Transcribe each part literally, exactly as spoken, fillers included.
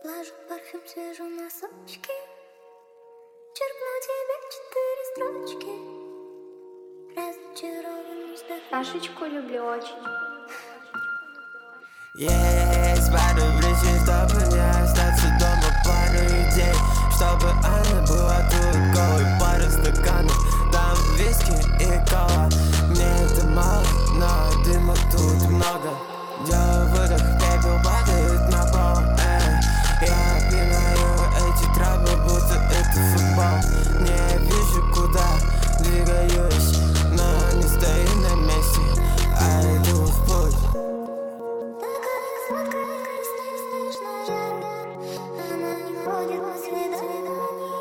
Положу парфюм, свяжу носочки, черкну тебе четыре строчки. Разочарованный вздох. Сашечку люблю очень. Есть пару причин, чтобы не остаться дома пару дней, чтобы она была тут голой. Пару стаканов, там виски и кола. Мне это мало, но дыма тут много. Делаю выдох, пепел падает на пол, эй. Я пинаю эти травы, будто это футбол. Не вижу, куда двигаюсь, но не стою на месте, а иду в путь. Она не ходит на свидание.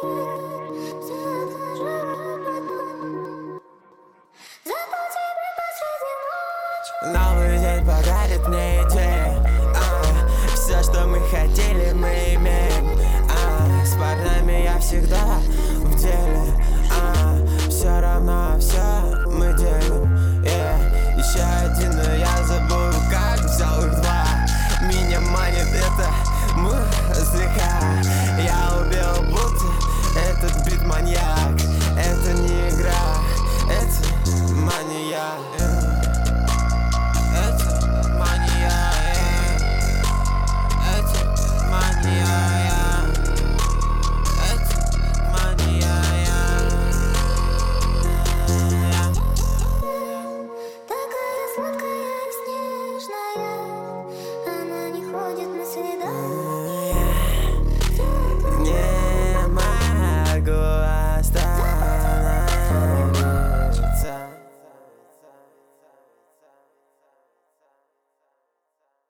Зато тебе посреди ночи. Новый день подарит мне идеи, а, все, что мы хотели, мы имеем, а, с парнями я всегда в деле, а, все равно все мы делим, yeah. Еще один, но я забыл, как взял их два. Меня манит это музыка. Я убил будто этот бит маньяк. Это не игра, это мания, yeah. Это мания, yeah. Это мания, yeah. Это мания, yeah. Такая сладкая и снежная. Она не ходит на свидание.